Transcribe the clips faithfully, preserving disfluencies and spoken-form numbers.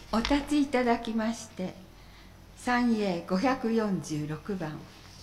お立ちいただきまして、三永ごひゃくよんじゅうろくばん。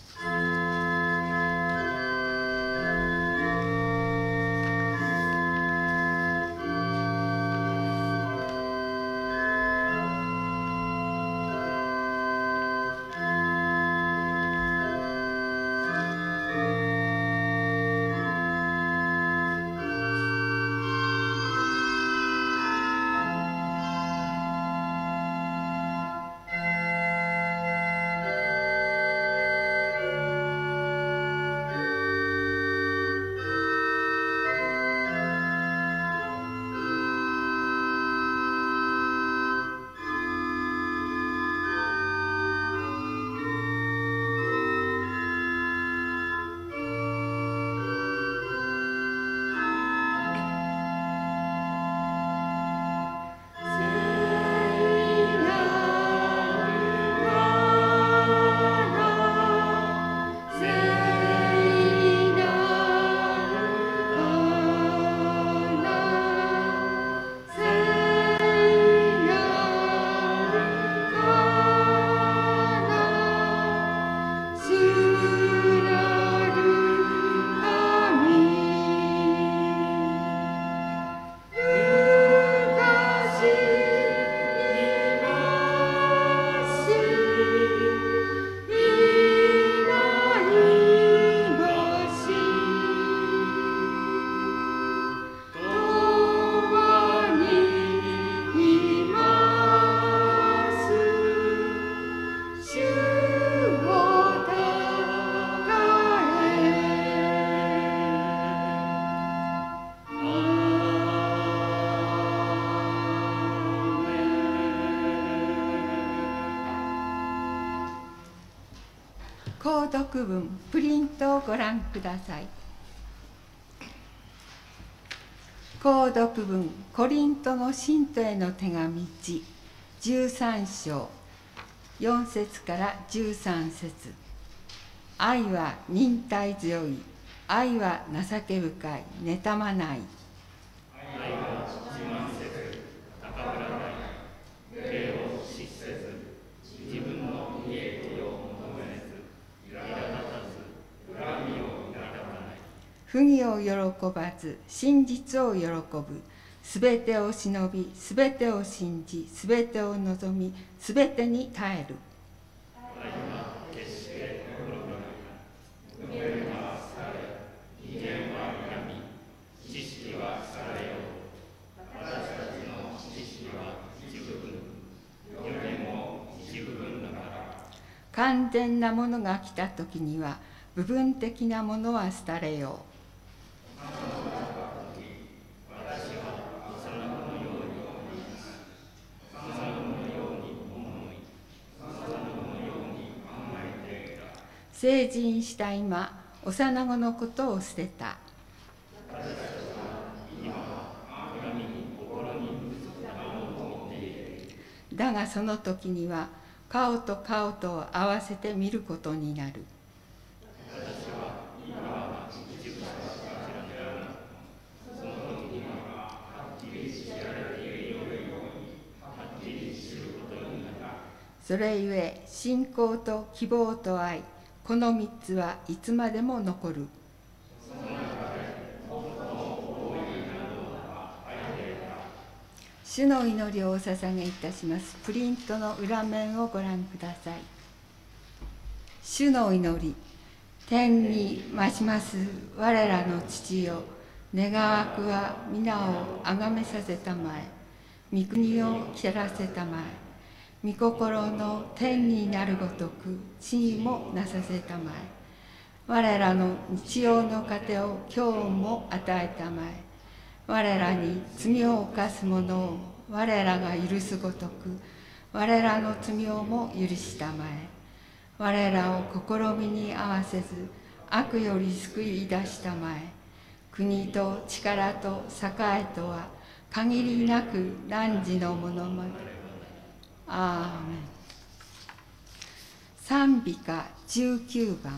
購読文プリントをご覧ください。購読文コリントの信徒への手紙いち、じゅうさん章よん節からじゅうさん節。愛は忍耐強い、愛は情け深い、妬まない。 愛は自慢せず、高ぶらない。礼を失せず、自分の利益を求めず、苛立たず、恨みを抱かない。 不義を喜ばず、真実を喜ぶ。すべてを忍び、すべてを信じ、すべてを望み、すべてに耐える。 愛は決して滅びない。無限はされ、威厳は病み、知識はされよう。私たちの知識は一部分、予言も一部分だから。 完全なものが来たときには、部分的なものは廃れよう。成人した今、幼子のことを捨てた。だがその時には、顔と顔とを合わせて見ることになる。それゆえ、信仰と希望と愛、この三つはいつまでも残る。主の祈りをお捧げいたします。プリントの裏面をご覧ください。主の祈り。天に増します我らの父よ、願わくは皆をあがめさせたまえ。御国を照らせたまえ。御心の天になるごとく地にもなさせたまえ。我らの日用の糧を今日も与えたまえ。我らに罪を犯す者を我らが許すごとく我らの罪をも許したまえ。我らを試みに合わせず悪より救い出したまえ。国と力と栄とは限りなく汝のものまで。アーメン。賛美歌じゅうきゅうばん。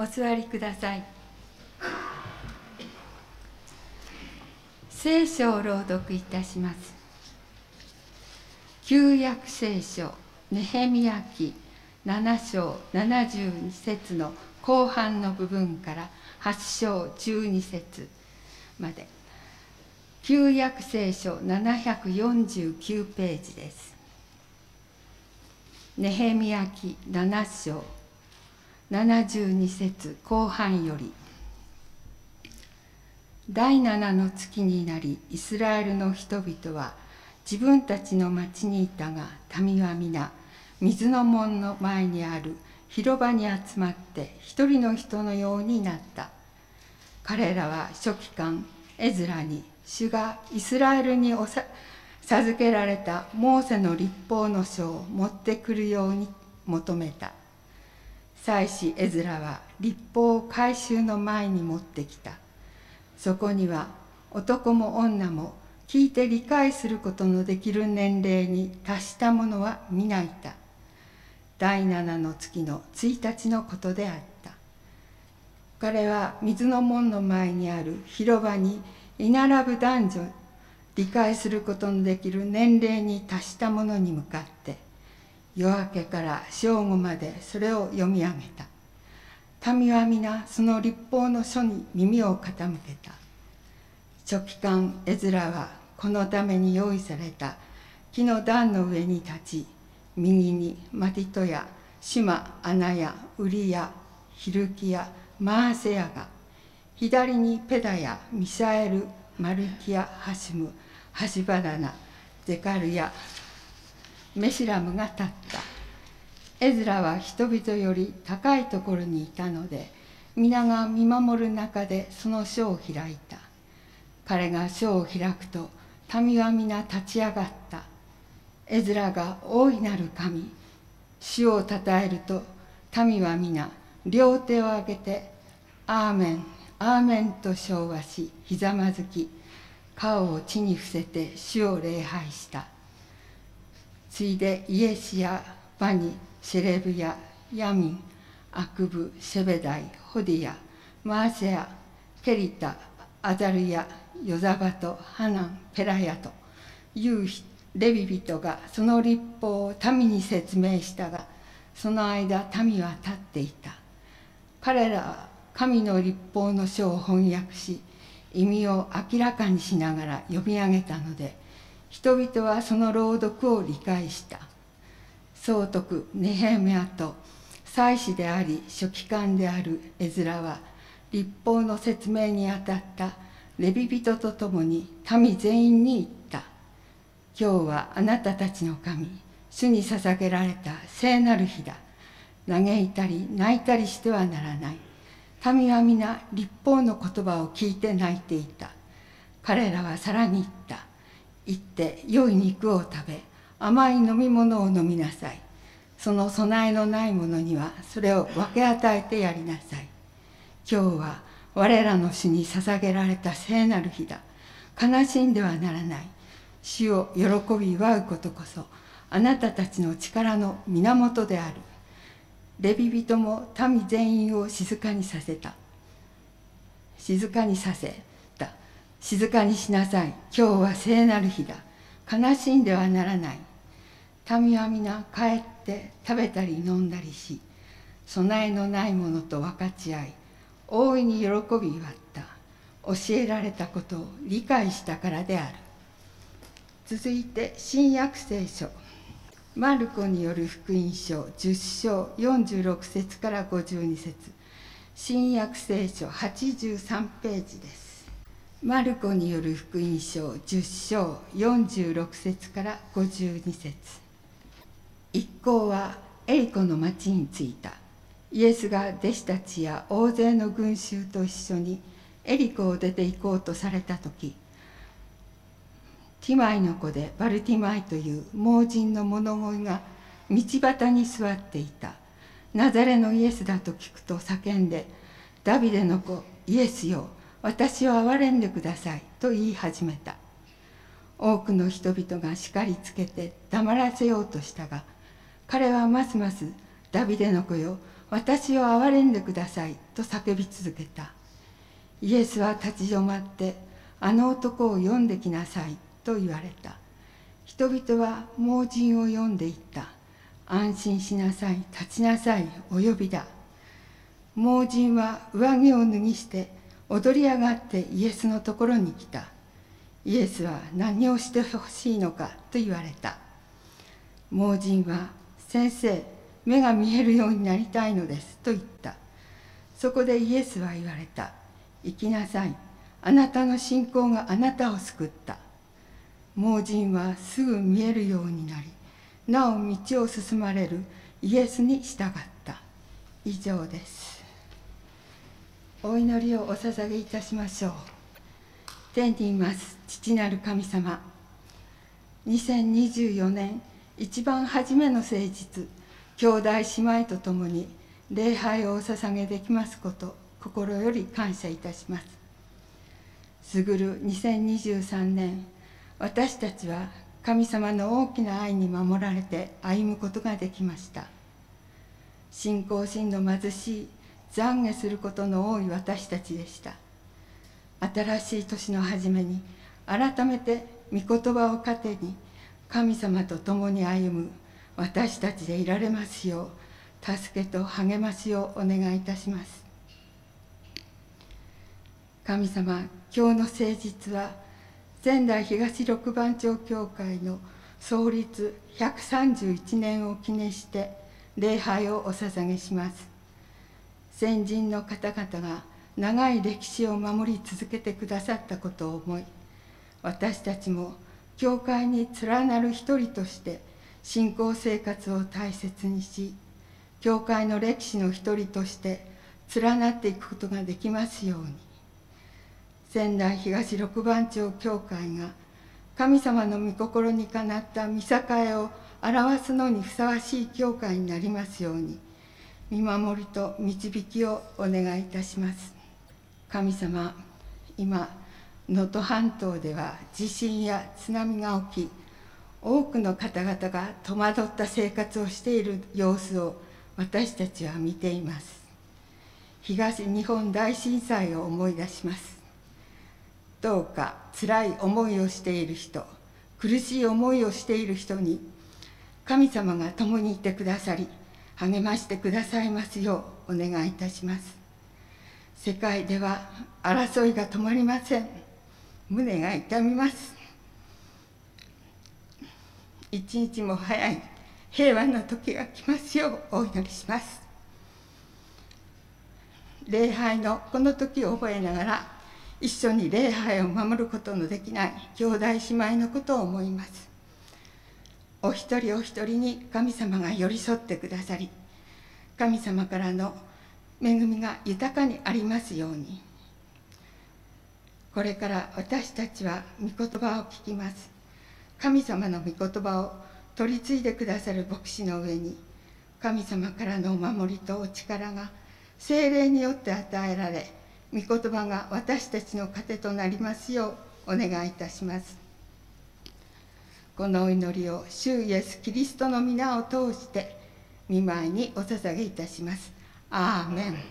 お座りください。聖書を朗読いたします。旧約聖書ネヘミヤ記なな章ななじゅうに節の後半の部分からはち章じゅうに節まで、旧約聖書ななひゃくよんじゅうきゅうページです。ネヘミヤ記なな章ななじゅうに節後半より、第七の月になり、イスラエルの人々は自分たちの町にいたが、民は皆水の門の前にある広場に集まって一人の人のようになった。彼らは書記官エズラに、主がイスラエルにおさ授けられたモーセの律法の書を持ってくるように求めた。祭司エズラは律法を改宗の前に持ってきた。そこには男も女も聞いて理解することのできる年齢に達した者は皆いた。第七の月のついたちのことであった。彼は水の門の前にある広場に居並ぶ男女、理解することのできる年齢に達した者に向かって、夜明けから正午までそれを読み上げた。民は皆その律法の書に耳を傾けた。書記官エズラはこのために用意された木の段の上に立ち、右にマティトやシュマ、アナやウリやヒルキやマーセヤが、左にペダやミシャエル、マルキやハシム、ハシバダナ、ゼカルやメシラムが立った。エズラは人々より高いところにいたので、皆が見守る中でその書を開いた。彼が書を開くと、民は皆立ち上がった。エズラが大いなる神、主をたたえると、民は皆両手を上げて、アーメン、アーメンと唱和し、ひざまずき、顔を地に伏せて主を礼拝した。ついでイエシやバニ、シェレブやヤミン、アクブ、シェベダイ、ホディヤ、マーセヤ、ケリタ、アザルヤ、ヨザバト、ハナン、ペラヤというレビ人がその律法を民に説明したが、その間民は立っていた。彼らは神の律法の書を翻訳し、意味を明らかにしながら読み上げたので、人々はその朗読を理解した。総督ネヘミヤと祭司であり書記官であるエズラは、律法の説明にあたったレビ人と共に民全員に言った。今日はあなたたちの神、主に捧げられた聖なる日だ。嘆いたり泣いたりしてはならない。民は皆律法の言葉を聞いて泣いていた。彼らはさらに言った。行って良い肉を食べ、甘い飲み物を飲みなさい。その備えのない者にはそれを分け与えてやりなさい。今日は我らの主に捧げられた聖なる日だ。悲しんではならない。主を喜び祝うことこそあなたたちの力の源である。レビ人も民全員を静かにさせた。静かにさせた。静かにしなさい。今日は聖なる日だ。悲しんではならない。民は皆帰って食べたり飲んだりし、備えのないものと分かち合い、大いに喜び祝った。教えられたことを理解したからである。続いて新約聖書。マルコによる福音書じゅっ章よんじゅうろく節からごじゅうに節、新約聖書はちじゅうさんページです。マルコによる福音書じゅっ章よんじゅうろく節からごじゅうに節。一行はエリコの町に着いた。イエスが弟子たちや大勢の群衆と一緒にエリコを出て行こうとされたとき、ティマイの子でバルティマイという盲人の物乞いが道端に座っていた。ナザレのイエスだと聞くと叫んで、ダビデの子イエスよ、私を憐れんでくださいと言い始めた。多くの人々が叱りつけて黙らせようとしたが、彼はますますダビデの子よ、 私を憐れんでくださいと叫び続けた。イエスは立ち止まって、あの男を呼んできなさいと言われた。人々は盲人を呼んでいった。安心しなさい、立ちなさい、お呼びだ。盲人は上着を脱ぎして踊り上がってイエスのところに来た。イエスは何をしてほしいのかと言われた。盲人は、先生、目が見えるようになりたいのですと言った。そこでイエスは言われた。行きなさい。あなたの信仰があなたを救った。盲人はすぐ見えるようになり、なお道を進まれるイエスに従った。以上です。お祈りをお捧げいたしましょう。天にいます父なる神様、にせんにじゅうよねん一番初めの誠実、兄弟姉妹とともに礼拝をお捧げできますこと、心より感謝いたします。すぐるにせんにじゅうさんねん、私たちは神様の大きな愛に守られて歩むことができました。信仰心の貧しい、懺悔することの多い私たちでした。新しい年の初めに、改めて御言葉を糧に、神様と共に歩む私たちでいられますよう、助けと励ましをお願いいたします。神様、今日の誠実は、仙台東六番町教会の創立ひゃくさんじゅういちねんを記念して礼拝をお捧げします。先人の方々が長い歴史を守り続けてくださったことを思い、私たちも教会に連なる一人として信仰生活を大切にし、教会の歴史の一人として連なっていくことができますように。仙台東六番町教会が神様の御心にかなった見境を表すのにふさわしい教会になりますように、見守りと導きをお願いいたします。神様、今、能登半島では地震や津波が起き、多くの方々が戸惑った生活をしている様子を私たちは見ています。東日本大震災を思い出します。どうか辛い思いをしている人、苦しい思いをしている人に、神様が共にいてくださり、励ましてくださいますようお願いいたします。世界では争いが止まりません。胸が痛みます。一日も早い平和な時が来ますようお祈りします。礼拝のこの時を覚えながら、一緒に礼拝を守ることのできない兄弟姉妹のことを思います。お一人お一人に神様が寄り添ってくださり、神様からの恵みが豊かにありますように。これから私たちは御言葉を聞きます。神様の御言葉を取り継いでくださる牧師の上に、神様からのお守りとお力が聖霊によって与えられ、御言葉が私たちの糧となりますようお願いいたします。このお祈りを主イエスキリストの皆を通して御前にお捧げいたします。アーメン。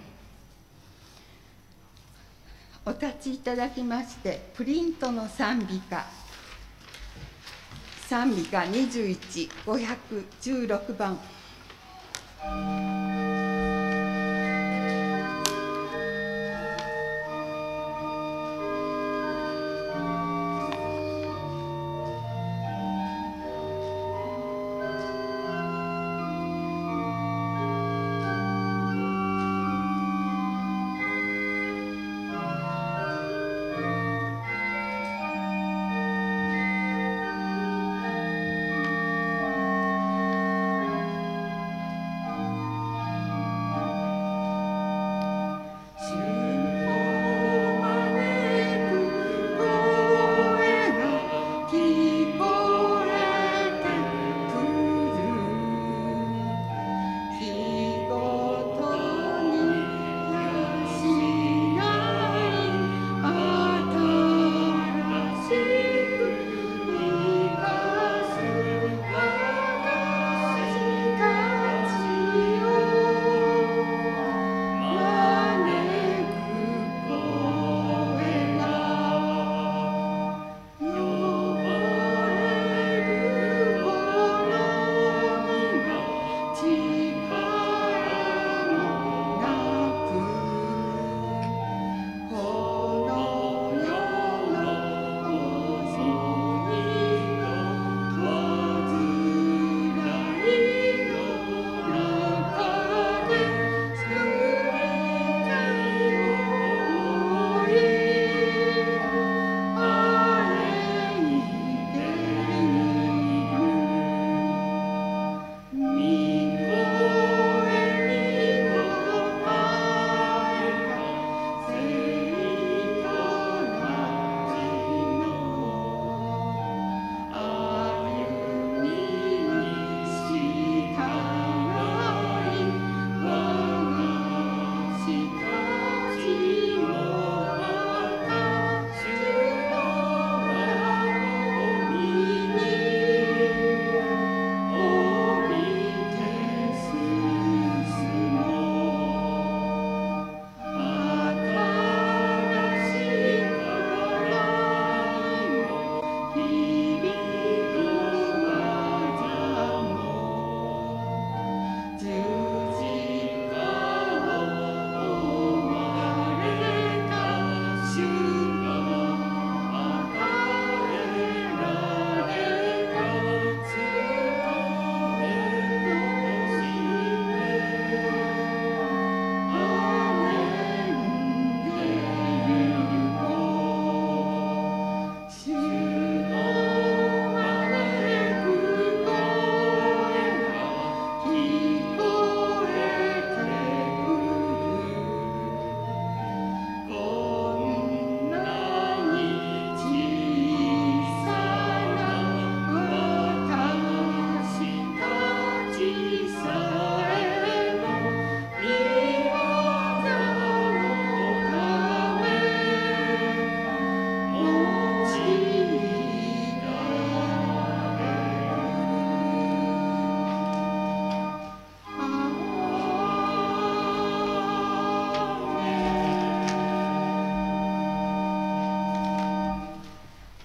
お立ちいただきまして、プリントの賛美歌、賛美歌にじゅういち、ごひゃくじゅうろくばん。 「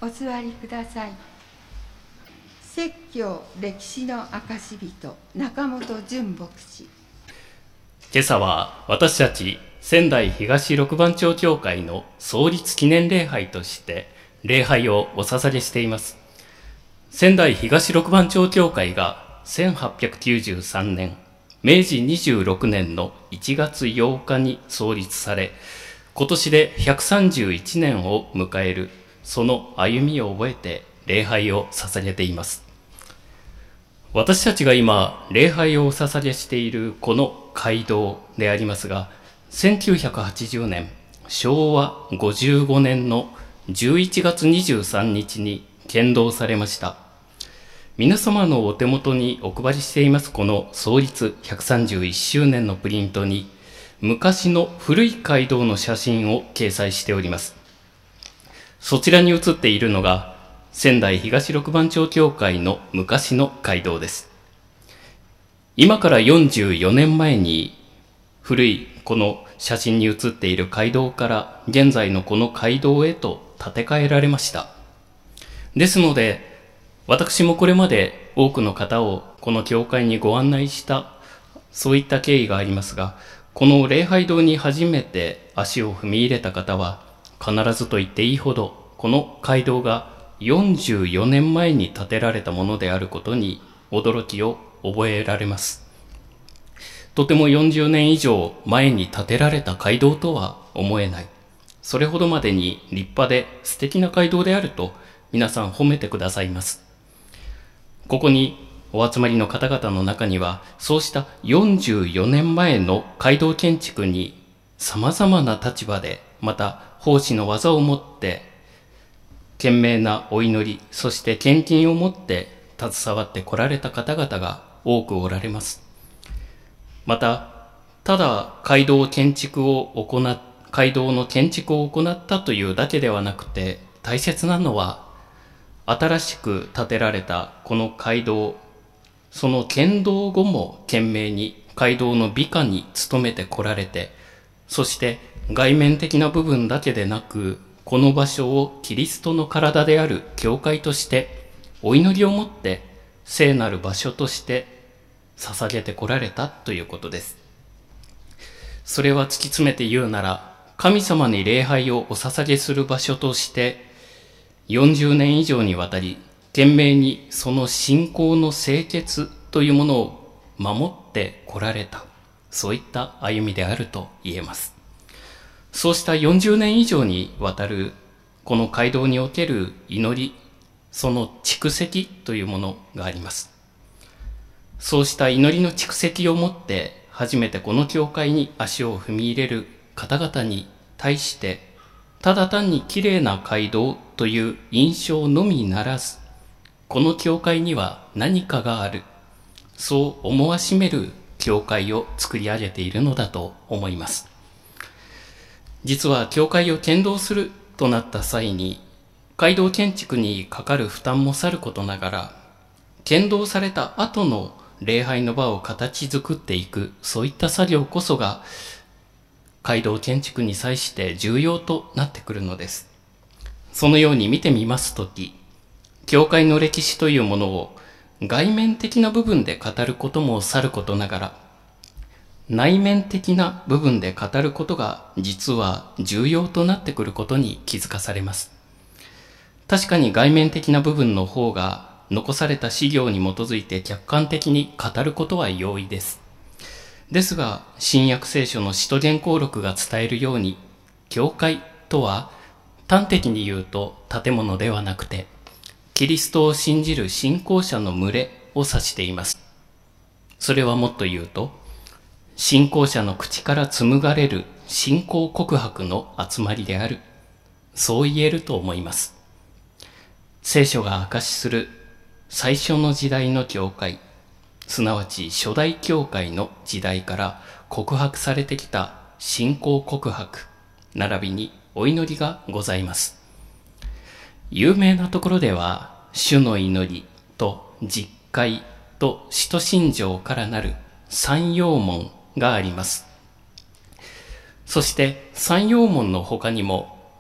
お座りください。説教歴史の証人、中本淳牧師。 今朝は私たち仙台東六番町教会の創立記念礼拝として礼拝をお捧げしています。仙台東六番町教会がせんはっぴゃくきゅうじゅうさんねん、めいじにじゅうろくねんのいちがつようかに創立され、今年でひゃくさんじゅういちねんを迎える、その歩みを覚えて礼拝を捧げています。私たちが今礼拝をお捧げしているこの街道でありますが、せんきゅうひゃくはちじゅうねんしょうわごじゅうごねんのじゅういちがつにじゅうさんにちに建道されました。皆様のお手元にお配りしていますこの創立ひゃくさんじゅういっしゅうねんのプリントに、昔の古い街道の写真を掲載しております。そちらに写っているのが仙台東六番町教会の昔の街道です。今からよんじゅうよねんまえに古いこの写真に写っている街道から現在のこの街道へと建て替えられました。ですので私もこれまで多くの方をこの教会にご案内したそういった経緯がありますが、この礼拝堂に初めて足を踏み入れた方は必ずと言っていいほどこの街道がよんじゅうよねんまえに建てられたものであることに驚きを覚えられます。とてもよんじゅうねん以上前に建てられた街道とは思えない。それほどまでに立派で素敵な街道であると皆さん褒めてくださいます。ここにお集まりの方々の中には、そうしたよんじゅうよねんまえの街道建築に様々な立場で、また奉仕の技を持って懸命なお祈り、そして献金を持って携わってこられた方々が多くおられます。また、ただ街道建築を行っ、街道の建築を行ったというだけではなくて、大切なのは、新しく建てられたこの街道、その建道後も懸命に街道の美化に努めてこられて、そして外面的な部分だけでなく、この場所をキリストの体である教会としてお祈りをもって聖なる場所として捧げてこられたということです。それは突き詰めて言うなら、神様に礼拝をお捧げする場所としてよんじゅうねん以上にわたり懸命にその信仰の清潔というものを守ってこられた、そういった歩みであると言えます。そうしたよんじゅうねん以上にわたるこの街道における祈り、その蓄積というものがあります。そうした祈りの蓄積をもって初めてこの教会に足を踏み入れる方々に対して、ただ単に綺麗な街道という印象のみならず、この教会には何かがある、そう思わしめる教会を作り上げているのだと思います。実は教会を建道するとなった際に、街道建築にかかる負担もさることながら、建道された後の礼拝の場を形作っていく、そういった作業こそが街道建築に際して重要となってくるのです。そのように見てみますとき、教会の歴史というものを外面的な部分で語ることもさることながら、内面的な部分で語ることが実は重要となってくることに気づかされます。確かに外面的な部分の方が残された資料に基づいて客観的に語ることは容易です。ですが、新約聖書の使徒言行録が伝えるように、教会とは端的に言うと建物ではなくて、キリストを信じる信仰者の群れを指しています。それはもっと言うと、信仰者の口から紡がれる信仰告白の集まりである。そう言えると思います。聖書が証しする最初の時代の教会、すなわち初代教会の時代から告白されてきた信仰告白、並びにお祈りがございます。有名なところでは、主の祈りと実会と使徒信条からなる三要門があります。そして三要門の他にも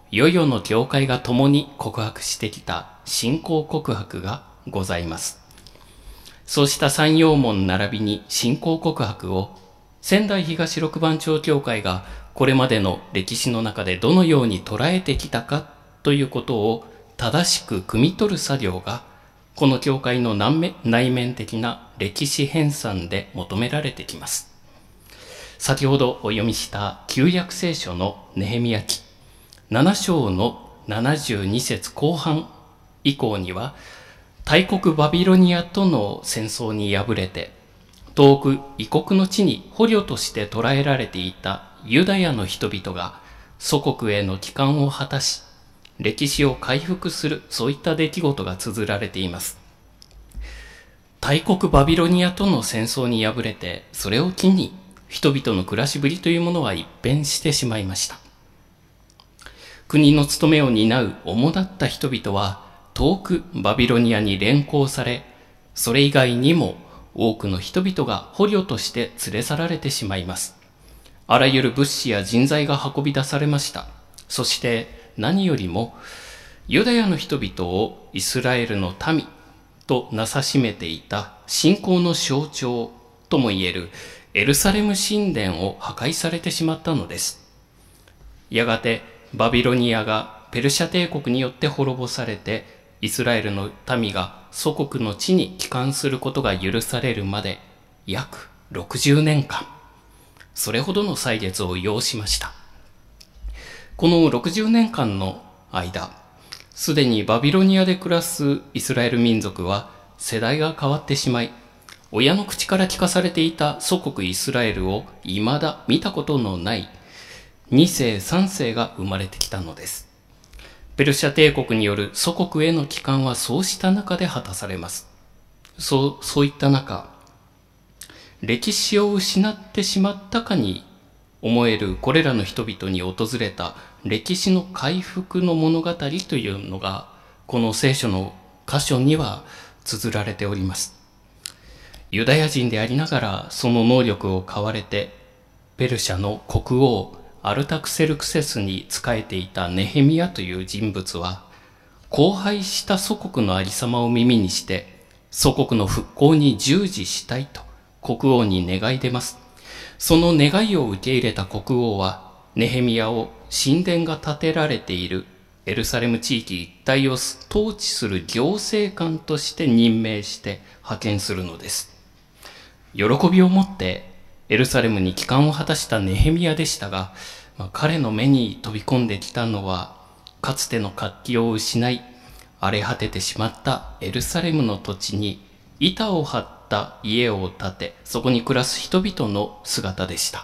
世々の教会が共に告白してきた信仰告白がございます。そうした三要門並びに信仰告白を仙台東六番町教会がこれまでの歴史の中でどのように捉えてきたかということを正しく汲み取る作業がこの教会の内面的な歴史編纂で求められてきます。先ほどお読みした旧約聖書のネヘミヤ記なな章のななじゅうに節後半以降には、大国バビロニアとの戦争に敗れて遠く異国の地に捕虜として捕らえられていたユダヤの人々が祖国への帰還を果たし、歴史を回復する、そういった出来事が綴られています。大国バビロニアとの戦争に敗れて、それを機に人々の暮らしぶりというものは一変してしまいました。国の務めを担う主だった人々は遠くバビロニアに連行され、それ以外にも多くの人々が捕虜として連れ去られてしまいます。あらゆる物資や人材が運び出されました。そして何よりもユダヤの人々をイスラエルの民となさしめていた信仰の象徴ともいえるエルサレム神殿を破壊されてしまったのです。やがてバビロニアがペルシャ帝国によって滅ぼされて、イスラエルの民が祖国の地に帰還することが許されるまで約ろくじゅうねんかん、それほどの歳月を要しました。このろくじゅうねんかんの間、すでにバビロニアで暮らすイスラエル民族は世代が変わってしまい、親の口から聞かされていた祖国イスラエルを未だ見たことのないに世さん世が生まれてきたのです。ペルシャ帝国による祖国への帰還はそうした中で果たされます。そう、そういった中、歴史を失ってしまったかに思えるこれらの人々に訪れた歴史の回復の物語というのが、この聖書の箇所には綴られております。ユダヤ人でありながらその能力を買われて、ペルシャの国王アルタクセルクセスに仕えていたネヘミヤという人物は、荒廃した祖国のありさまを耳にして、祖国の復興に従事したいと国王に願い出ます。その願いを受け入れた国王は、ネヘミヤを神殿が建てられているエルサレム地域一帯を統治する行政官として任命して派遣するのです。喜びを持ってエルサレムに帰還を果たしたネヘミヤでしたが、まあ、彼の目に飛び込んできたのは、かつての活気を失い荒れ果ててしまったエルサレムの土地に板を張った家を建て、そこに暮らす人々の姿でした。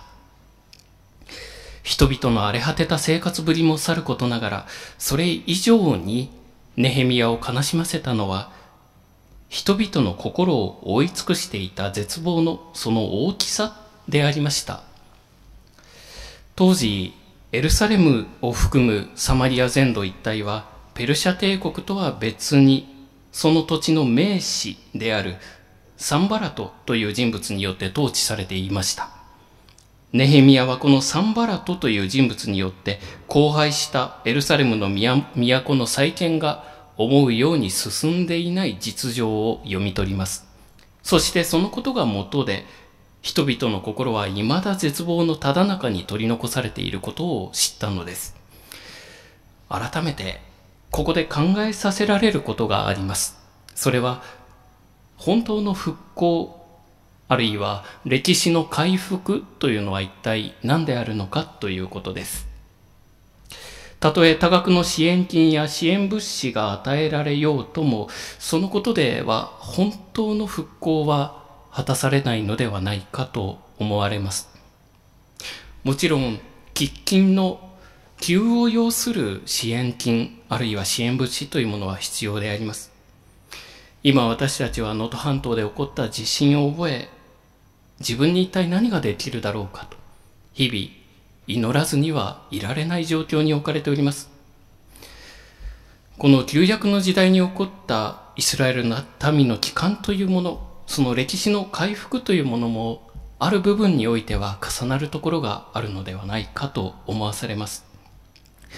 人々の荒れ果てた生活ぶりもさることながら、それ以上にネヘミヤを悲しませたのは、人々の心を覆い尽くしていた絶望のその大きさでありました。当時エルサレムを含むサマリア全土一帯はペルシャ帝国とは別に、その土地の名士であるサンバラトという人物によって統治されていました。ネヘミヤはこのサンバラトという人物によって荒廃したエルサレムの都の再建が思うように進んでいない実情を読み取ります。そしてそのことが元で、人々の心は未だ絶望のただ中に取り残されていることを知ったのです。改めてここで考えさせられることがあります。それは本当の復興、あるいは歴史の回復というのは一体何であるのかということです。たとえ多額の支援金や支援物資が与えられようとも、そのことでは本当の復興は果たされないのではないかと思われます。もちろん喫緊の急を要する支援金、あるいは支援物資というものは必要であります。今私たちは能登半島で起こった地震を覚え、自分に一体何ができるだろうかと日々祈らずにはいられない状況に置かれております。この旧約の時代に起こったイスラエルの民の帰還というもの、その歴史の回復というものもある部分においては重なるところがあるのではないかと思わされます。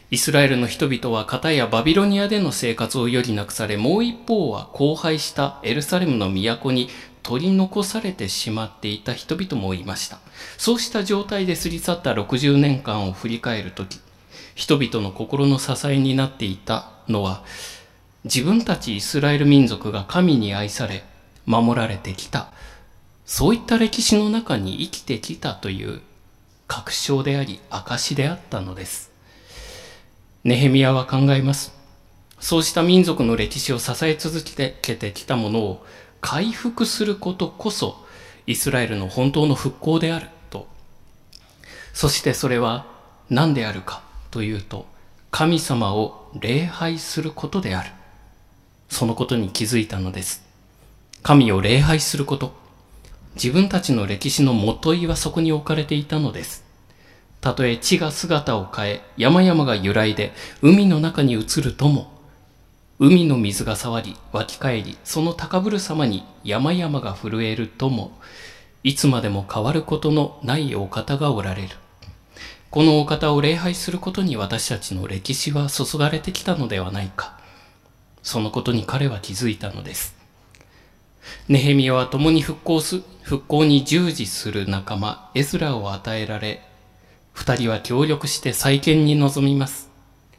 イスラエルの人々は片やバビロニアでの生活を余儀なくされ、もう一方は荒廃したエルサレムの都に取り残されてしまっていた人々もいました。そうした状態で過ぎ去ったろくじゅうねんかんを振り返るとき、人々の心の支えになっていたのは、自分たちイスラエル民族が神に愛され、守られてきた、そういった歴史の中に生きてきたという確証であり、証であったのです。ネヘミヤは考えます。そうした民族の歴史を支え続けてきたものを回復することこそイスラエルの本当の復興であると。そしてそれは何であるかというと、神様を礼拝することである。そのことに気づいたのです。神を礼拝すること。自分たちの歴史のもといはそこに置かれていたのです。たとえ地が姿を変え、山々が揺らいで海の中に移るとも、海の水が触り、湧き返り、その高ぶる様に山々が震えるとも、いつまでも変わることのないお方がおられる。このお方を礼拝することに私たちの歴史は注がれてきたのではないか。そのことに彼は気づいたのです。ネヘミヤは共に復興す、復興に従事する仲間、エズラを与えられ、二人は協力して再建に臨みます。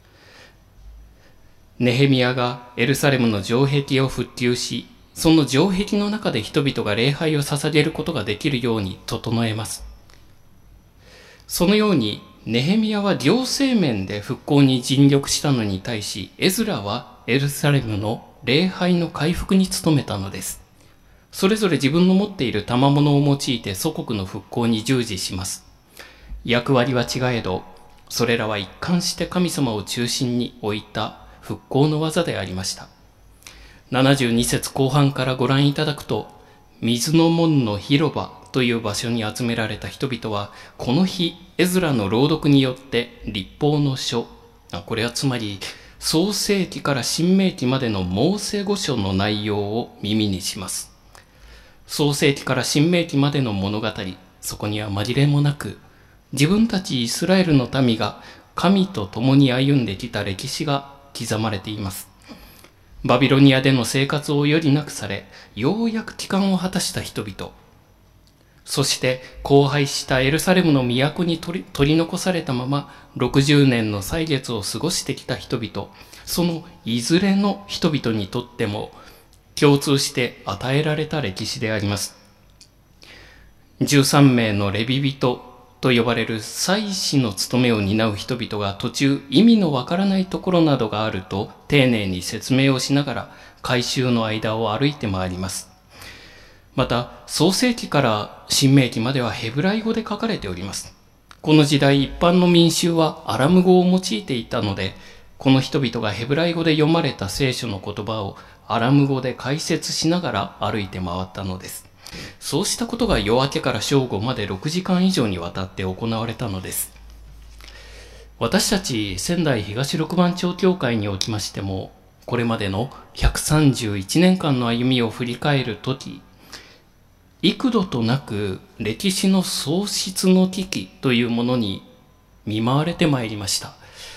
ネヘミヤがエルサレムの城壁を復旧し、その城壁の中で人々が礼拝を捧げることができるように整えます。そのように、ネヘミヤは行政面で復興に尽力したのに対し、エズラはエルサレムの礼拝の回復に努めたのです。それぞれ自分の持っている賜物を用いて祖国の復興に従事します。役割は違えど、それらは一貫して神様を中心に置いた復興の技でありました。ななじゅうに節後半からご覧いただくと、水の門の広場という場所に集められた人々は、この日、エズラの朗読によって律法の書、これはつまり創世記から新明記までのモーセ五書の内容を耳にします。創世記から新明記までの物語、そこには紛れもなく、自分たちイスラエルの民が神と共に歩んできた歴史が刻まれています。バビロニアでの生活を余儀なくされ、ようやく帰還を果たした人々。そして荒廃したエルサレムの都に取り、取り残されたままろくじゅうねんの歳月を過ごしてきた人々。そのいずれの人々にとっても共通して与えられた歴史であります。じゅうさんめいのレビ人と呼ばれる祭司の務めを担う人々が途中意味のわからないところなどがあると丁寧に説明をしながら改宗の間を歩いて回ります。また創世記から新明記まではヘブライ語で書かれております。この時代一般の民衆はアラム語を用いていたので、この人々がヘブライ語で読まれた聖書の言葉をアラム語で解説しながら歩いて回ったのです。そうしたことが夜明けから正午までろくじかん以上にわたって行われたのです。私たち仙台東六番町教会におきましても、これまでのひゃくさんじゅういちねんかんの歩みを振り返るとき、幾度となく歴史の喪失の危機というものに見舞われてまいりました。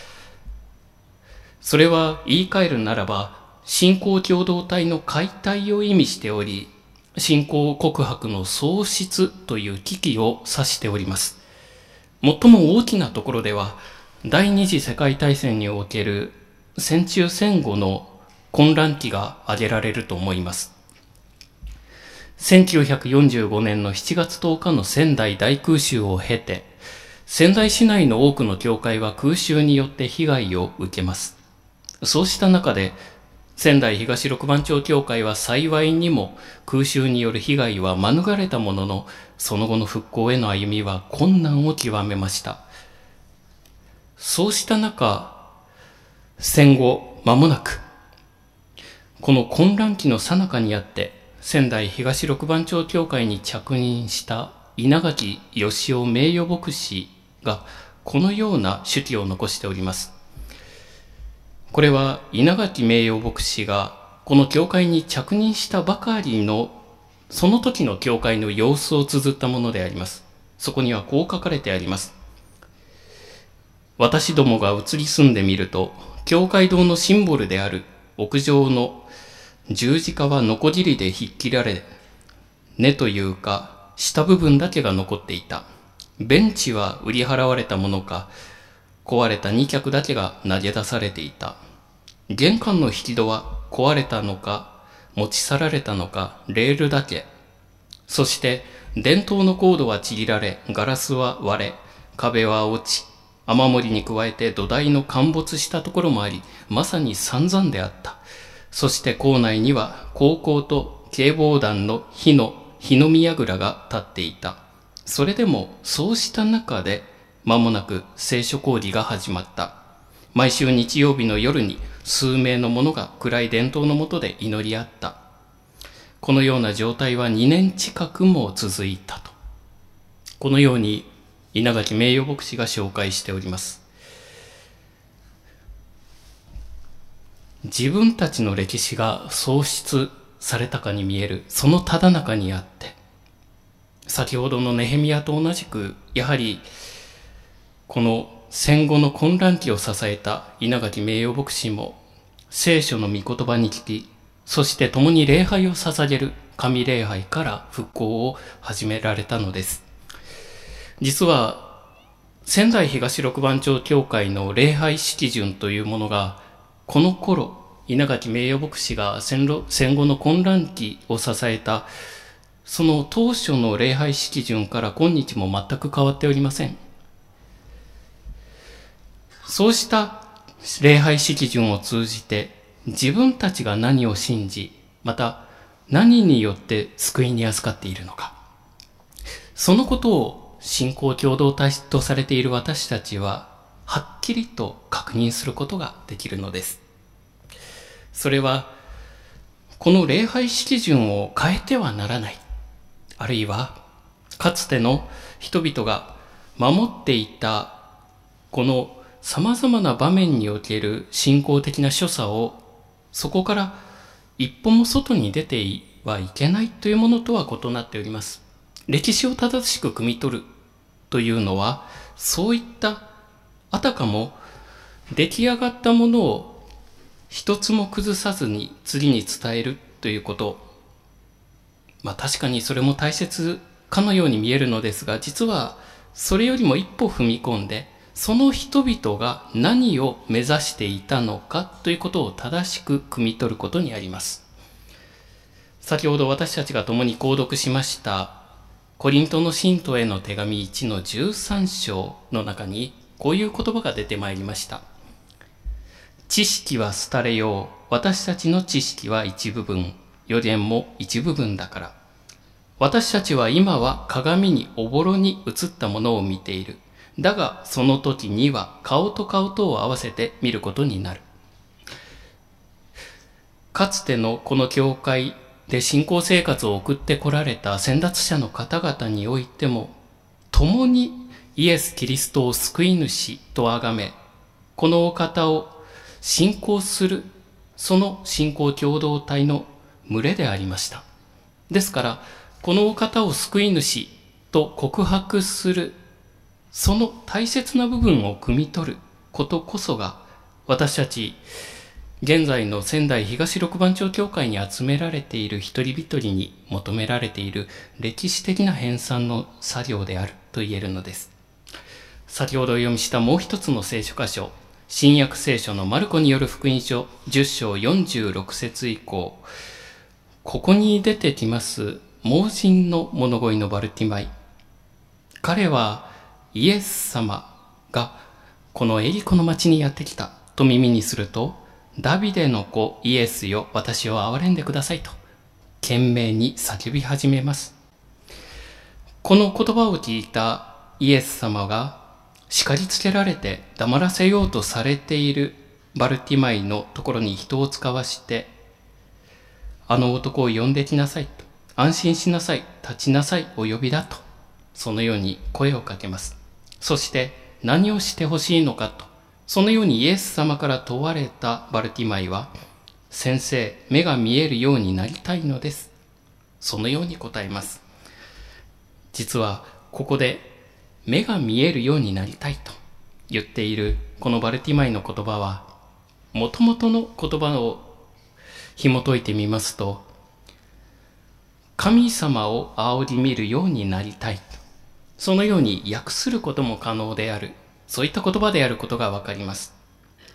それは言い換えるならば、信仰共同体の解体を意味しており、信仰告白の喪失という危機を指しております。最も大きなところでは、第二次世界大戦における戦中戦後の混乱期が挙げられると思います。せんきゅうひゃくよんじゅうごねんのしちがつとおかの仙台大空襲を経て、仙台市内の多くの教会は空襲によって被害を受けます。そうした中で、仙台東六番町教会は幸いにも空襲による被害は免れたものの、その後の復興への歩みは困難を極めました。そうした中、戦後間もなく、この混乱期の最中にあって、仙台東六番町教会に着任した稲垣義雄名誉牧師がこのような手記を残しております。これは稲垣名誉牧師がこの教会に着任したばかりのその時の教会の様子を綴ったものであります。そこにはこう書かれてあります。 私どもが移り住んでみると、教会堂のシンボルである屋上の十字架はノコギリで引っ切られ、根というか下部分だけが残っていた。ベンチは売り払われたものか、壊れた二脚だけが投げ出されていた。玄関の引き戸は壊れたのか、持ち去られたのか、レールだけ。そして電灯のコードはちぎられ、ガラスは割れ、壁は落ち、雨漏りに加えて土台の陥没したところもあり、まさに散々であった。そして校内には高校と警防団の火の火の見櫓が立っていた。それでもそうした中で間もなく聖書講義が始まった。毎週日曜日の夜に数名の者が暗い電灯の下で祈り合った。このような状態はにねん近くも続いたと。このように稲垣名誉牧師が紹介しております。自分たちの歴史が喪失されたかに見える、そのただ中にあって、先ほどのネヘミヤと同じく、やはりこの戦後の混乱期を支えた稲垣名誉牧師も聖書の御言葉に聞き、そして共に礼拝を捧げる神礼拝から復興を始められたのです。実は仙台東六番町教会の礼拝式順というものが、この頃稲垣名誉牧師が戦後の混乱期を支えたその当初の礼拝式順から今日も全く変わっておりません。そうした礼拝式順を通じて、自分たちが何を信じ、また何によって救いに預かっているのか、そのことを信仰共同体とされている私たちははっきりと確認することができるのです。それはこの礼拝式順を変えてはならない、あるいはかつての人々が守っていたこの様々な場面における信仰的な所作を、そこから一歩も外に出てはいけないというものとは異なっております。歴史を正しく汲み取るというのは、そういったあたかも出来上がったものを一つも崩さずに次に伝えるということ。まあ確かにそれも大切かのように見えるのですが、実はそれよりも一歩踏み込んで、その人々が何を目指していたのかということを正しく汲み取ることにあります。先ほど私たちが共に購読しましたコリントの信徒への手紙いちのじゅうさん章の中にこういう言葉が出てまいりました。知識は廃れよう。私たちの知識は一部分、予言も一部分だから。私たちは今は鏡におぼろに映ったものを見ている。だがその時には顔と顔とを合わせて見ることになる。かつてのこの教会で信仰生活を送ってこられた先達者の方々においても、共にイエス・キリストを救い主と崇め、このお方を信仰する、その信仰共同体の群れでありました。ですから、このお方を救い主と告白する、その大切な部分を汲み取ることこそが、私たち現在の仙台東六番町教会に集められている一人一人に求められている歴史的な編纂の作業であると言えるのです。先ほどお読みしたもう一つの聖書箇所、新約聖書のマルコによる福音書じゅっ章よんじゅうろく節以降、ここに出てきます盲人の物乞いのバルティマイ。彼はイエス様がこのエリコの町にやってきたと耳にすると、ダビデの子イエスよ、私を憐れんでくださいと懸命に叫び始めます。この言葉を聞いたイエス様が叱りつけられて黙らせようとされているバルティマイのところに人を使わして、あの男を呼んできなさいと、安心しなさい、立ちなさい、お呼びだと、そのように声をかけます。そして何をしてほしいのかと、そのようにイエス様から問われたバルティマイは、先生、目が見えるようになりたいのです。そのように答えます。実はここで目が見えるようになりたいと言っているこのバルティマイの言葉は、もともとの言葉を紐解いてみますと、神様を仰ぎ見るようになりたい。そのように訳することも可能である。そういった言葉であることがわかります。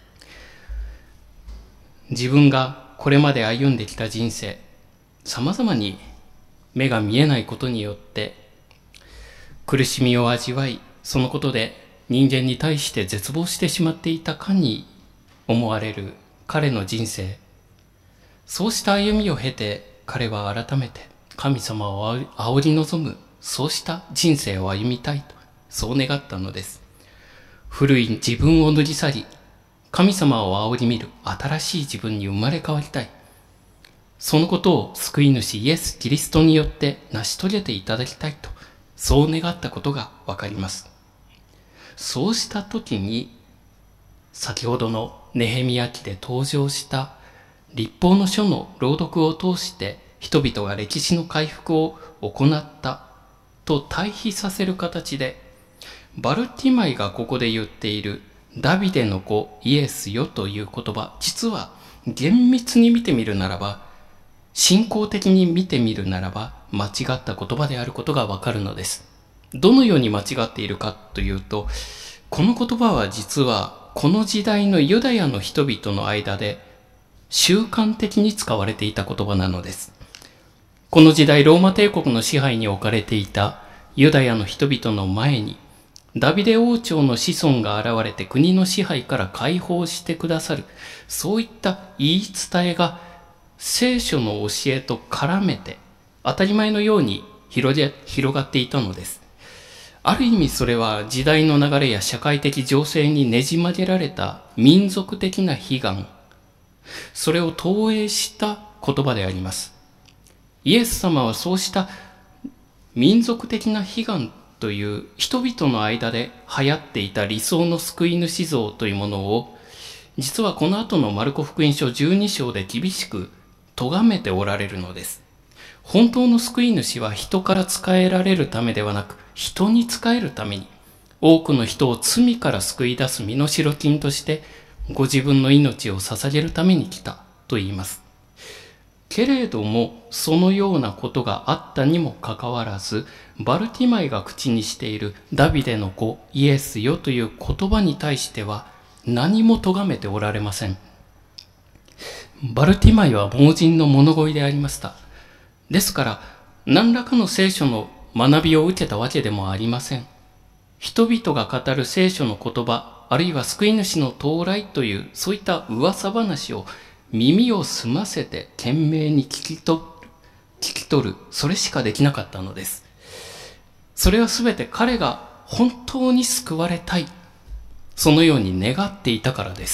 自分がこれまで歩んできた人生、様々に目が見えないことによって苦しみを味わい、そのことで人間に対して絶望してしまっていたかに思われる彼の人生。そうした歩みを経て、彼は改めて神様を仰ぎ望む、そうした人生を歩みたいと、そう願ったのです。古い自分を脱ぎ去り、神様を仰ぎ見る新しい自分に生まれ変わりたい。そのことを救い主イエス・キリストによって成し遂げていただきたいと、そう願ったことがわかります。そうした時に、先ほどのネヘミヤ記で登場した律法の書の朗読を通して人々が歴史の回復を行ったと対比させる形で、バルティマイがここで言っているダビデの子イエスよという言葉、実は厳密に見てみるならば、信仰的に見てみるならば間違った言葉であることがわかるのです。どのように間違っているかというと、この言葉は実はこの時代のユダヤの人々の間で習慣的に使われていた言葉なのです。この時代ローマ帝国の支配に置かれていたユダヤの人々の前に、ダビデ王朝の子孫が現れて国の支配から解放してくださる、そういった言い伝えが聖書の教えと絡めて当たり前のように広げ、広がっていたのです。ある意味それは時代の流れや社会的情勢にねじ曲げられた民族的な悲願、それを投影した言葉であります。イエス様はそうした民族的な悲願という人々の間で流行っていた理想の救い主像というものを、実はこの後のマルコ福音書じゅうに章で厳しく咎めておられるのです。本当の救い主は人から仕えられるためではなく、人に仕えるために、多くの人を罪から救い出す身代金として、ご自分の命を捧げるために来たと言います。けれども、そのようなことがあったにもかかわらず、バルティマイが口にしているダビデの子イエスよという言葉に対しては何も咎めておられません。バルティマイは盲人の物乞いでありました。ですから、何らかの聖書の学びを受けたわけでもありません。人々が語る聖書の言葉、あるいは救い主の到来という、そういった噂話を耳を澄ませて懸命に聞き取る、聞き取る、それしかできなかったのです。それはすべて彼が本当に救われたい、そのように願っていたからです。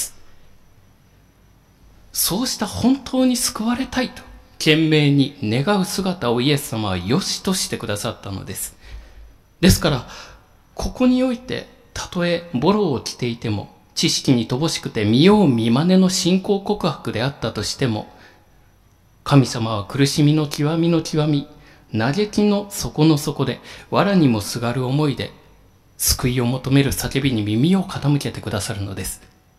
そうした本当に救われたいと懸命に願う姿をイエス様は良しとしてくださったのです。ですから、ここにおいて、たとえボロを着ていても、知識に乏しくて見よう見まねの信仰告白であったとしても、神様は苦しみの極みの極み、嘆きの底の底で、藁にもすがる思いで、救いを求める叫びに耳を傾けてくださるのです。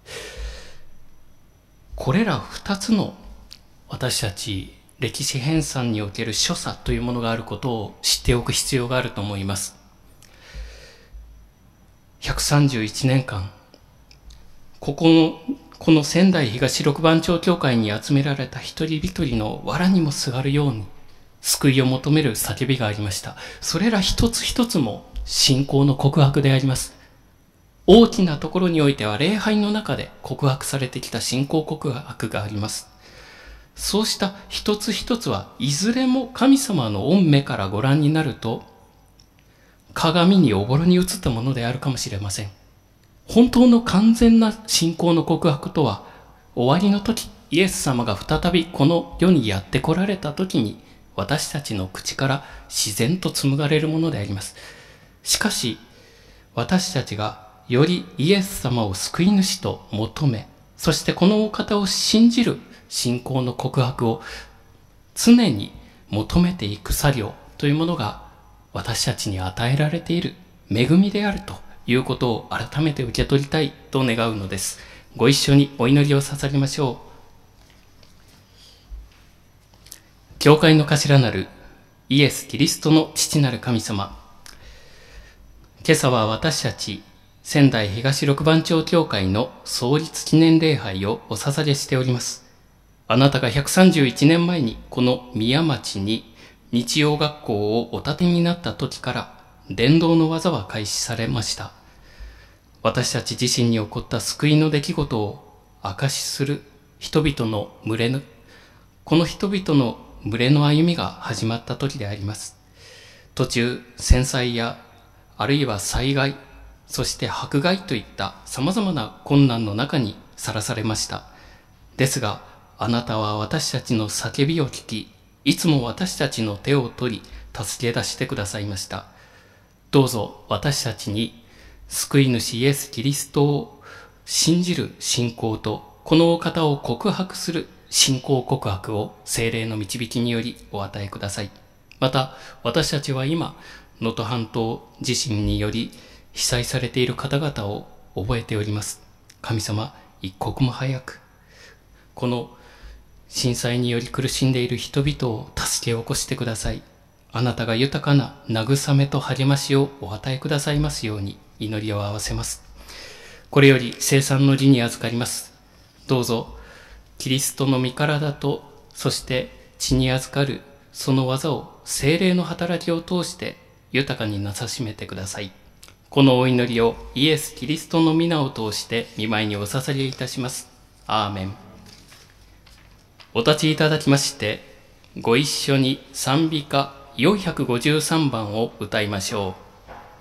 これら二つの私たち歴史編纂における所作というものがあることを知っておく必要があると思います。ひゃくさんじゅういちねんかん、ここの、この仙台東六番町教会に集められた一人一人の藁にもすがるように、救いを求める叫びがありました。それら一つ一つも信仰の告白であります。大きなところにおいては礼拝の中で告白されてきた信仰告白があります。そうした一つ一つはいずれも神様の御目からご覧になると、鏡におぼろに映ったものであるかもしれません。本当の完全な信仰の告白とは、終わりの時、イエス様が再びこの世にやって来られた時に、私たちの口から自然と紡がれるものであります。しかし、私たちがよりイエス様を救い主と求め、そしてこのお方を信じる信仰の告白を常に求めていく作業というものが私たちに与えられている恵みであるということを改めて受け取りたいと願うのです。ご一緒にお祈りを捧げましょう。教会の頭なるイエス・キリストの父なる神様、今朝は私たち仙台東六番町教会の創立記念礼拝をお捧げしております。あなたがひゃくさんじゅういちねんまえにこの宮町に日曜学校をお建てになった時から伝道の技は開始されました。私たち自身に起こった救いの出来事を証しする人々の群れの、この人々の群れの歩みが始まった時であります。途中、戦災やあるいは災害、そして迫害といった様々な困難の中にさらされました。ですが、あなたは私たちの叫びを聞き、いつも私たちの手を取り、助け出してくださいました。どうぞ私たちに救い主イエス・キリストを信じる信仰と、このお方を告白する信仰告白を聖霊の導きによりお与えください。また、私たちは今、能登半島地震により被災されている方々を覚えております。神様、一刻も早く、この震災により苦しんでいる人々を助け起こしてください。あなたが豊かな慰めと励ましをお与えくださいますように祈りを合わせます。これより聖餐の辞に預かります。どうぞ、キリストの身体と、そして血に預かるその技を聖霊の働きを通して豊かになさしめてください。このお祈りをイエス・キリストの皆を通して御前にお捧げいたします。アーメン。お立ちいただきまして、ご一緒に賛美歌よんひゃくごじゅうさんばんを歌いましょう。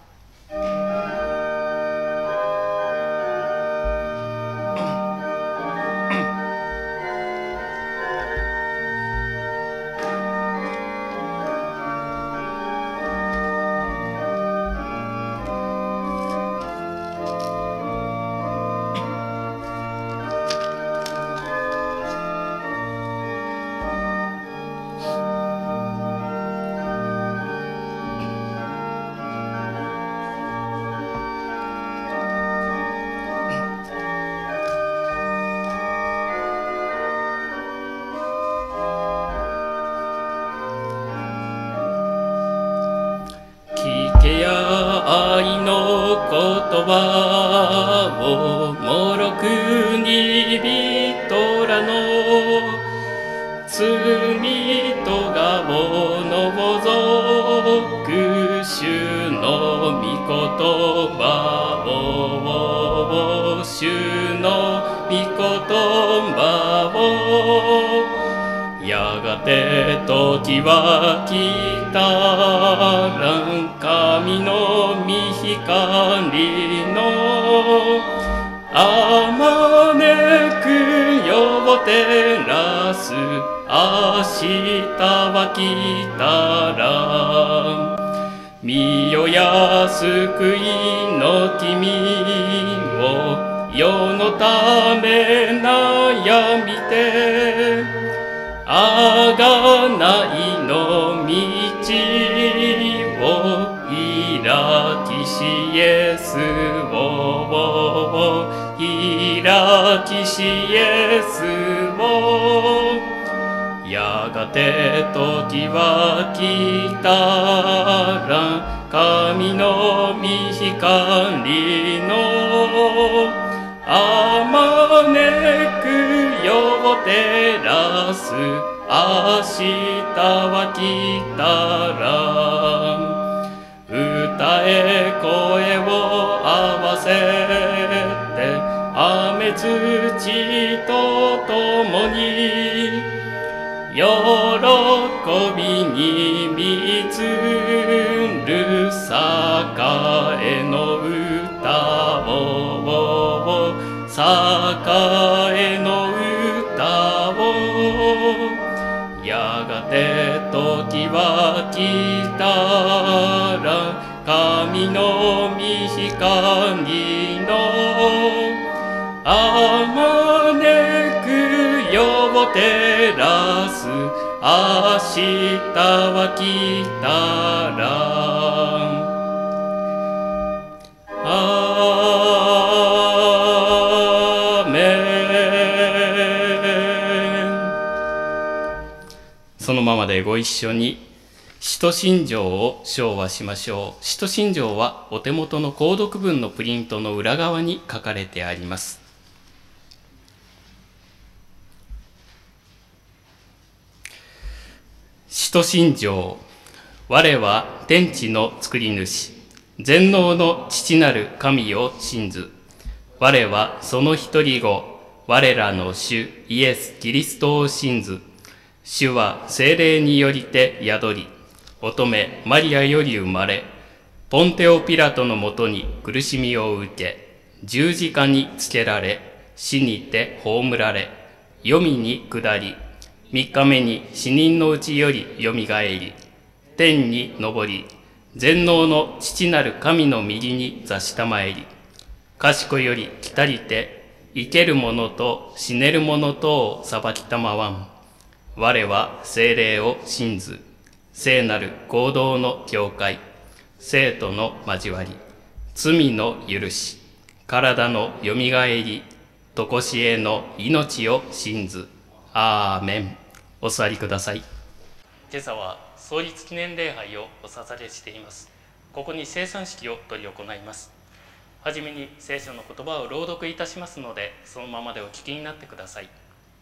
時は来たら神の御光のあまねく夜を照らす明日は来たら見よや救いの君を世のため悩みてあがないの道を開きしイエスを開きしイエスをやがて時は来たら神の御光のあまねく夜を照らす明日は来たら歌え声を合わせて雨土とともに喜びに満つる栄の歌を栄の歌をやがて時は来たら神の御光のあまねく夜を照らす明日は来たらそのままでご一緒に使徒信条を唱和しましょう。使徒信条はお手元の購読文のプリントの裏側に書かれてあります。使徒信条。我は天地の作り主、全能の父なる神を信ず。我はその一人子、我らの主イエス・キリストを信ず。主は聖霊によりて宿り、乙女マリアより生まれ、ポンテオピラトのもとに苦しみを受け、十字架につけられ、死にて葬られ、黄泉に下り、三日目に死人のうちよりよみがえり、天に昇り、全能の父なる神の右に座したまえり、賢より来たりて、生ける者と死ねる者とを裁きたまわん。我は聖霊を信ず。聖なる合同の教会、生徒の交わり、罪の許し、体のよみがえり、とこしえの命を信ず。アーメン。お座りください。今朝は創立記念礼拝をお捧げしています。ここに聖餐式を執り行います。はじめに聖書の言葉を朗読いたしますので、そのままでお聞きになってください。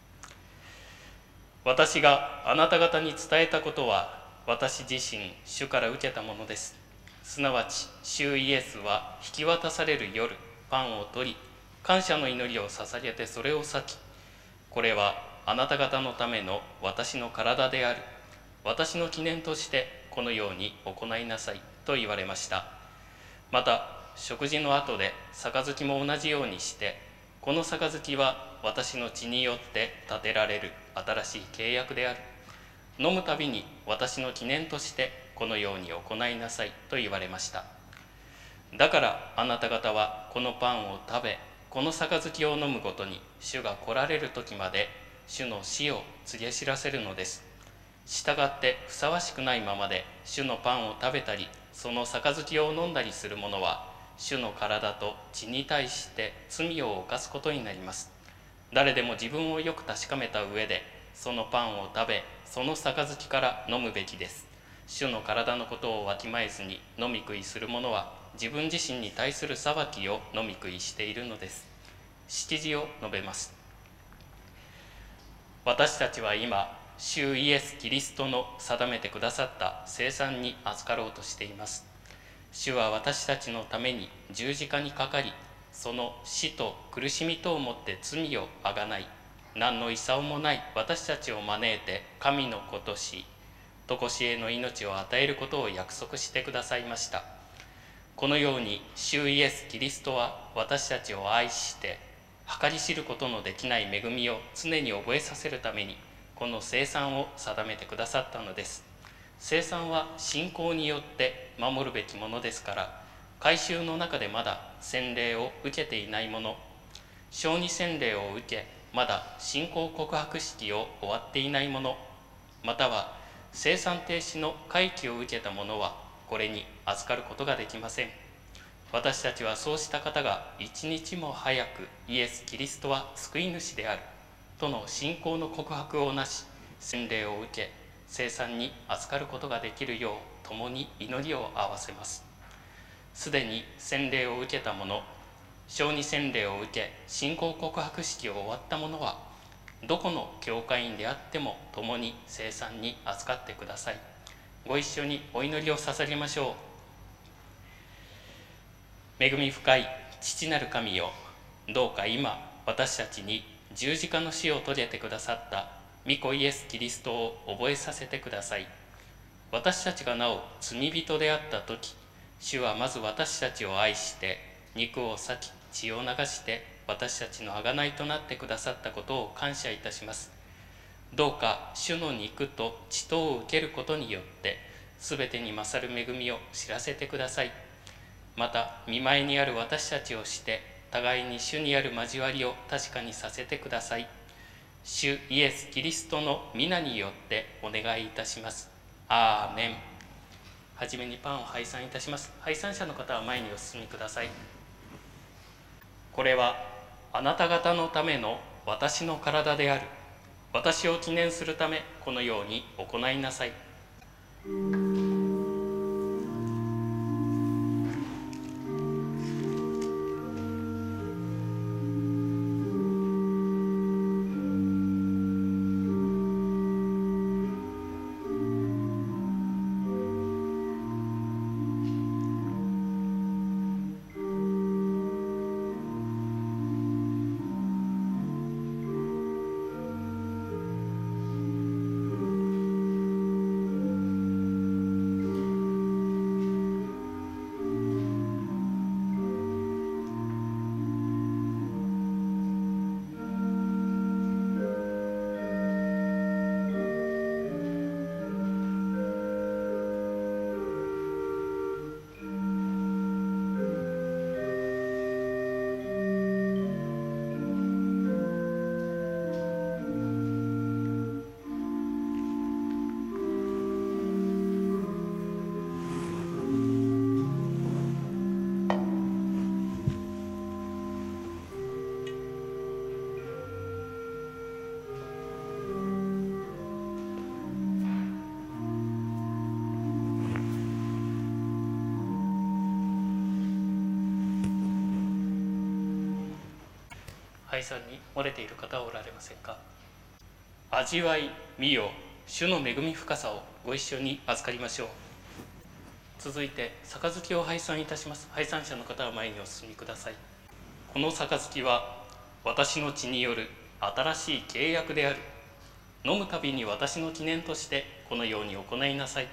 私があなた方に伝えたことは、私自身主から受けたものです。すなわち主イエスは引き渡される夜、パンを取り、感謝の祈りを捧げてそれを裂き、これはあなた方のための私の体である。私の記念としてこのように行いなさいと言われました。また食事の後で杯も同じようにして、この杯は私の血によって立てられる新しい契約である。飲むたびに私の記念としてこのように行いなさいと言われました。だからあなた方はこのパンを食べ、この杯を飲むごとに主が来られる時まで主の死を告げ知らせるのです。したがってふさわしくないままで主のパンを食べたり、その杯を飲んだりする者は主の体と血に対して罪を犯すことになります。誰でも自分をよく確かめた上でそのパンを食べ、その杯から飲むべきです。主の体のことをわきまえずに飲み食いする者は自分自身に対する裁きを飲み食いしているのです。式辞を述べます。私たちは今、主イエス・キリストの定めてくださった聖餐に預かろうとしています。主は私たちのために十字架にかかり、その死と苦しみとをもって罪をあがない、何の功もない私たちを招いて神の子とし、とこしえの命を与えることを約束してくださいました。このように主イエス・キリストは私たちを愛して、計り知ることのできない恵みを常に覚えさせるために、この聖餐を定めてくださったのです。聖餐は信仰によって守るべきものですから、改宗の中でまだ洗礼を受けていない者、小児洗礼を受け、まだ信仰告白式を終わっていない者、または聖餐停止の回帰を受けた者は、これに預かることができません。私たちはそうした方が一日も早くイエス・キリストは救い主であるとの信仰の告白をなし、洗礼を受け、聖餐に預かることができるよう共に祈りを合わせます。すでに洗礼を受けた者、小児洗礼を受け信仰告白式を終わった者は、どこの教会員であっても共に聖餐に預かってください。ご一緒にお祈りを捧げましょう。恵み深い父なる神よ、どうか今私たちに十字架の死を遂げてくださった御子イエス・キリストを覚えさせてください。私たちがなお罪人であったとき、主はまず私たちを愛して肉を裂き血を流して私たちの贖いとなってくださったことを感謝いたします。どうか主の肉と血とを受けることによってすべてに勝る恵みを知らせてください。また御前にある私たちをして互いに主にある交わりを確かにさせてください。主イエス・キリストの皆によってお願いいたします。アーメン。はじめにパンを拝参いたします。拝参者の方は前にお進みください。これはあなた方のための私の体である。 私を記念するためこのように行いなさい。拝参に漏れている方はおられませんか。味わい見よ主の恵み深さをご一緒に預かりましょう。続いて杯を拝参いたします。拝参者の方は前にお進みください。この杯は私の血による新しい契約である。飲むたびに私の記念としてこのように行いなさい。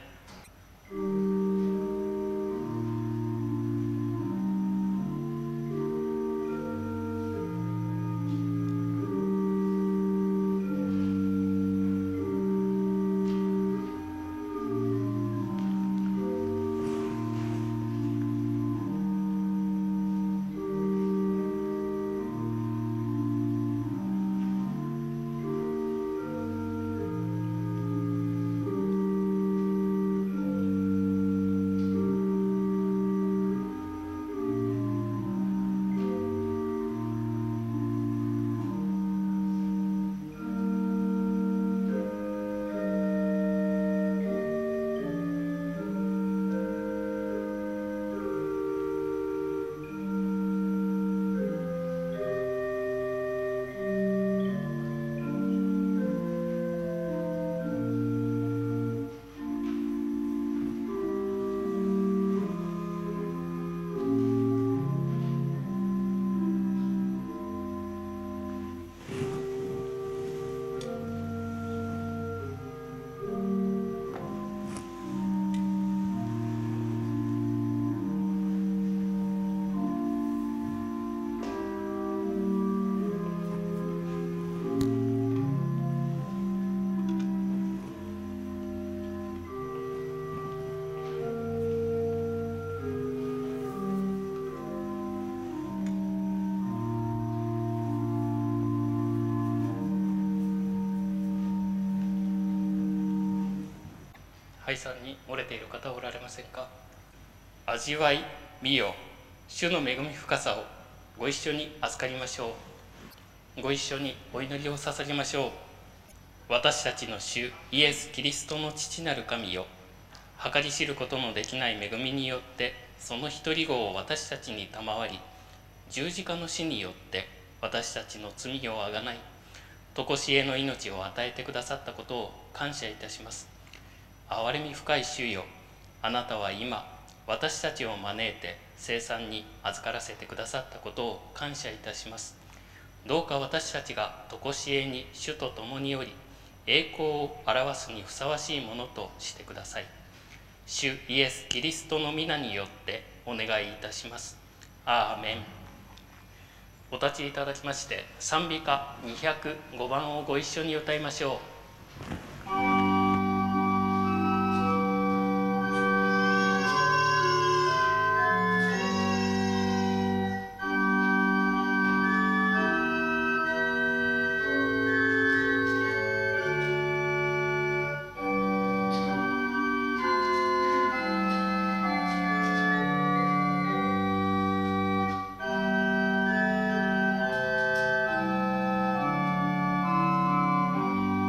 拝参に漏れている方はおられませんか。味わい見よ主の恵み深さをご一緒に預かりましょう。ご一緒にお祈りを捧げましょう。私たちの主イエス・キリストの父なる神よ、計り知ることのできない恵みによってその一人子を私たちに賜り、十字架の死によって私たちの罪をあがない常しえの命を与えてくださったことを感謝いたします。憐れみ深い主よ、あなたは今私たちを招いて聖餐に預からせてくださったことを感謝いたします。どうか私たちが常しえに主と共におり、栄光を表すにふさわしいものとしてください。主イエス・キリストの皆によってお願いいたします。アーメン。お立ちいただきまして賛美歌にひゃくごばんをご一緒に歌いましょう。 「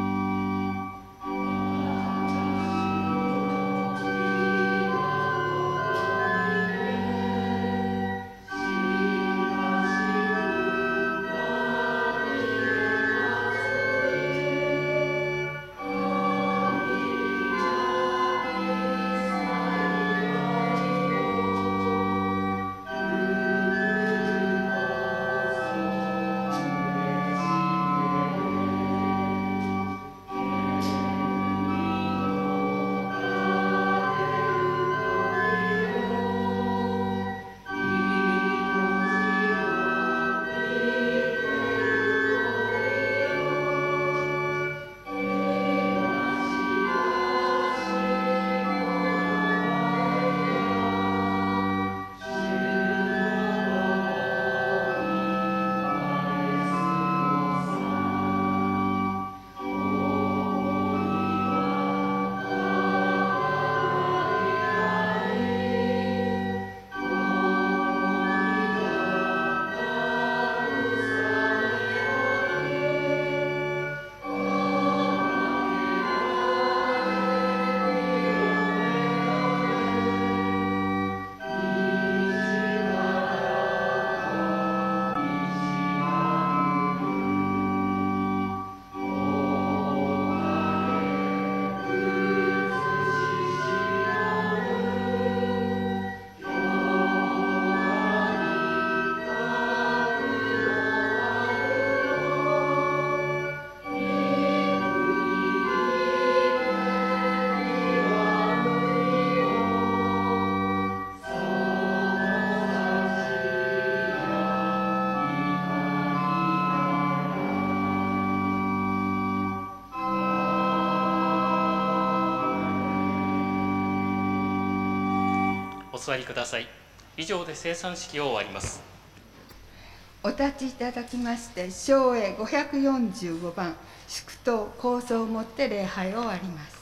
座りください。以上で生産式を終わります。 お立ちいただきまして、正栄ごひゃくよんじゅうごばん祝祷構想をもって礼拝を終わります。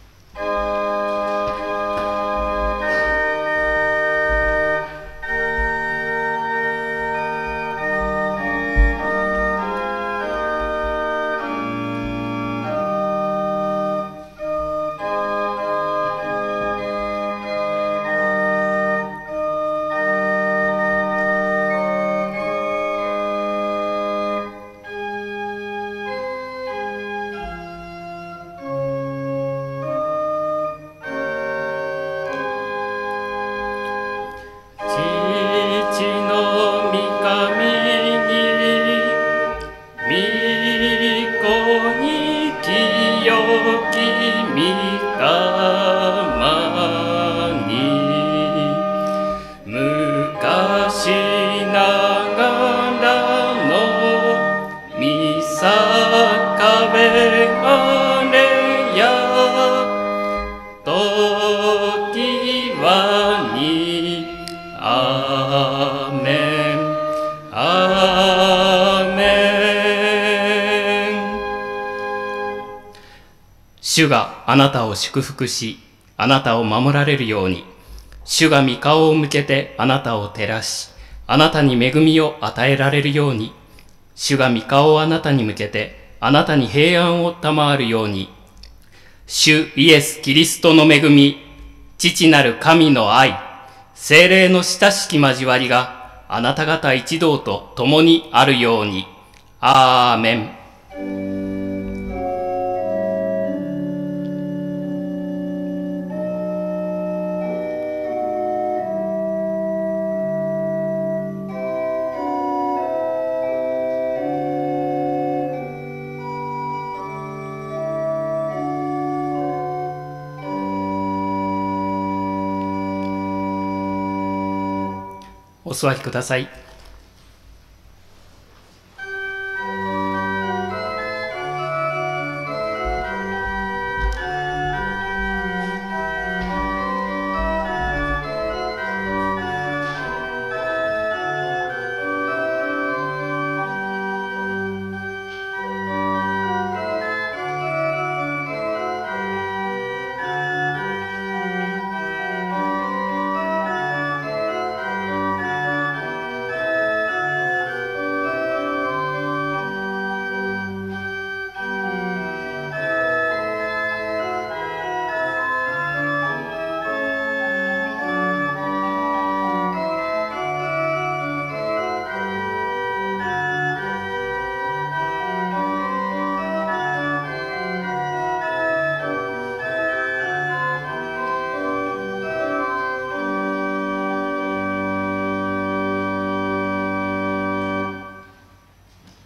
主があなたを祝福し、あなたを守られるように。主が御顔を向けてあなたを照らし、あなたに恵みを与えられるように。主が御顔をあなたに向けて、あなたに平安を賜るように。主イエス・キリストの恵み、父なる神の愛、聖霊の親しき交わりがあなた方一同と共にあるように。アーメン。お座りください。